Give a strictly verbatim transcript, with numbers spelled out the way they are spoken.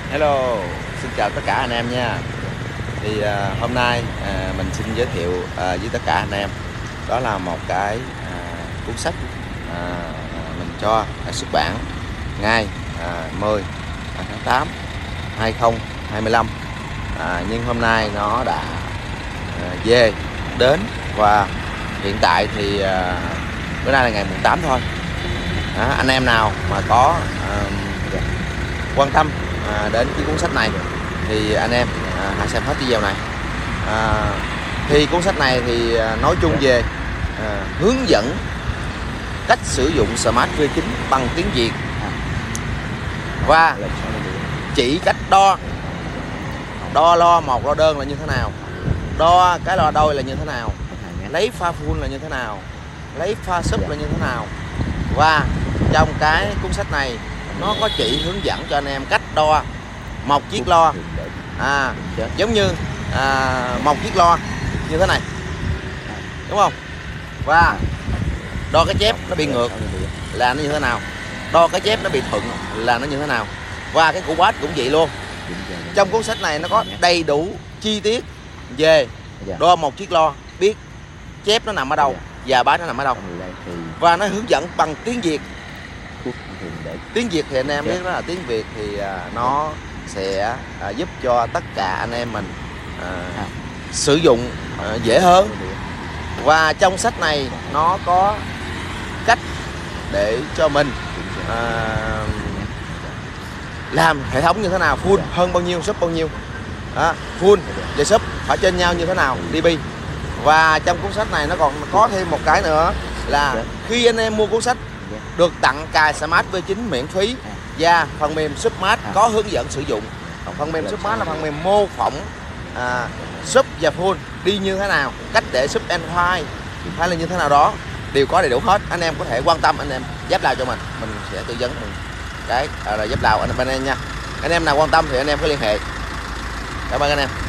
Hello, xin chào tất cả anh em nha. Thì à, hôm nay à, mình xin giới thiệu à, với tất cả anh em, đó là một cái à, cuốn sách à, à, mình cho à, xuất bản ngày à, mười tháng tám hai không hai lăm. À, nhưng hôm nay nó đã à, về đến, và hiện tại thì à, bữa nay là ngày mùng tám thôi. À, anh em nào mà có à, quan tâm à, đến cái cuốn sách này thì anh em à, hãy xem hết video này. À, thì cuốn sách này thì à, nói chung về à, hướng dẫn cách sử dụng Smart vê chín bằng tiếng Việt, và chỉ cách đo đo lo một lo đơn là như thế nào, đo cái lo đôi là như thế nào, lấy pha full là như thế nào, lấy pha sub là như thế nào. Và trong cái cuốn sách này nó có chỉ hướng dẫn cho anh em cách đo một chiếc lo, à, giống như à, một chiếc lo như thế này, đúng không? Và đo cái chép nó bị ngược là nó như thế nào, đo cái chép nó bị thuận là nó như thế nào. Và cái củ bát cũng vậy luôn. Trong cuốn sách này nó có đầy đủ chi tiết về đo một chiếc lo, biết chép nó nằm ở đâu và bát nó nằm ở đâu, và nó hướng dẫn bằng tiếng Việt. Tiếng Việt thì anh em biết đó, là tiếng Việt thì à, nó sẽ à, giúp cho tất cả anh em mình à, sử dụng à, dễ hơn. Và trong sách này nó có cách để cho mình à, làm hệ thống như thế nào, full hơn bao nhiêu, sub bao nhiêu, à, full và sub phải trên nhau như thế nào, đê pê. Và trong cuốn sách này nó còn có thêm một cái nữa là khi anh em mua cuốn sách được tặng cài Smart vê chín miễn phí và phần mềm Submart có hướng dẫn sử dụng. Phần mềm Submart là phần mềm mô phỏng à, sub và full đi như thế nào, cách để sub and file hay là như thế nào đó đều có đầy đủ hết. Anh em có thể quan tâm, anh em giáp lao cho mình, mình sẽ tư vấn mình cái à, là giáp lao anh bên em nha. Anh em nào quan tâm thì anh em có liên hệ. Cảm ơn anh em.